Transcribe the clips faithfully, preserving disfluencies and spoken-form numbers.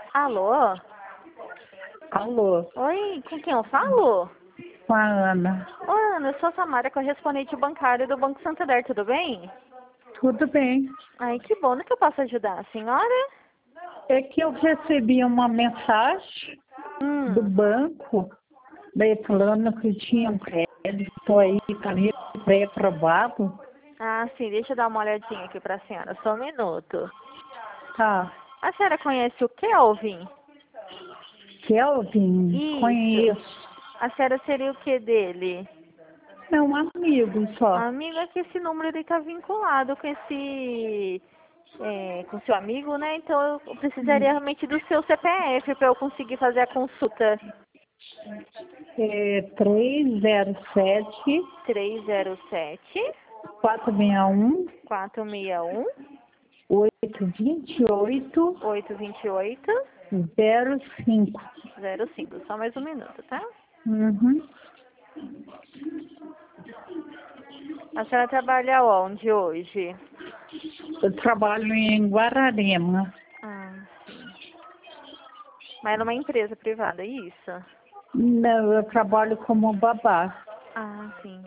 Alô? Alô, Oi, com quem eu falo? com a Ana. Oi, Ana, eu sou a Samara, correspondente bancária do Banco Santander, tudo bem? Tudo bem? Ai, que bom, no que eu posso ajudar a senhora? É que eu recebi uma mensagem do Hum, banco, daí falando que tinha um crédito aí, tá pré-aprovado. ah, sim, deixa eu dar uma olhadinha aqui pra senhora, só um minuto. Tá. A senhora conhece o Kelvin? Kelvin, Isso. conheço. A senhora seria o que dele? É um amigo só. Amigo, é que esse número ele tá vinculado com esse... É, com seu amigo, né? Então eu precisaria realmente do seu C P F para eu conseguir fazer a consulta. É três zero sete, três zero sete, quatro seis um, quatro seis um, oito dois oito, oito dois oito, zero cinco. zero cinco. Só mais um minuto, tá? Uhum. A senhora trabalha onde hoje? Eu trabalho em Guararema. Ah, sim. Mas é uma empresa privada, é isso? Não, eu trabalho como babá. Ah, sim.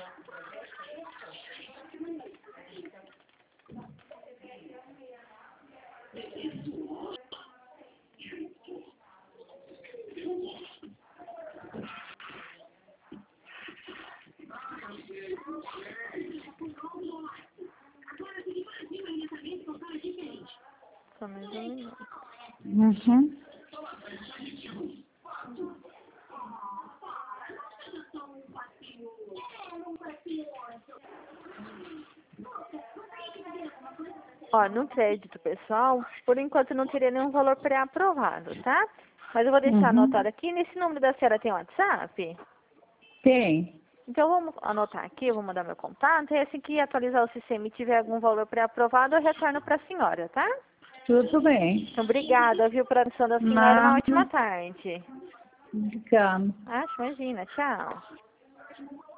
Só mais um minuto. Uhum. Ó, no crédito pessoal, por enquanto não teria nenhum valor pré-aprovado, tá? Mas eu vou deixar Uhum. anotado aqui. Nesse número da senhora tem WhatsApp? Tem. Então vamos anotar aqui, eu vou mandar meu contato. E assim que atualizar o sistema e tiver algum valor pré-aprovado, eu retorno para a senhora, tá? Tudo bem. Então, obrigada, viu, por atenção da senhora. Uma ótima Nada. tarde. Obrigada. Ah, imagina. Tchau.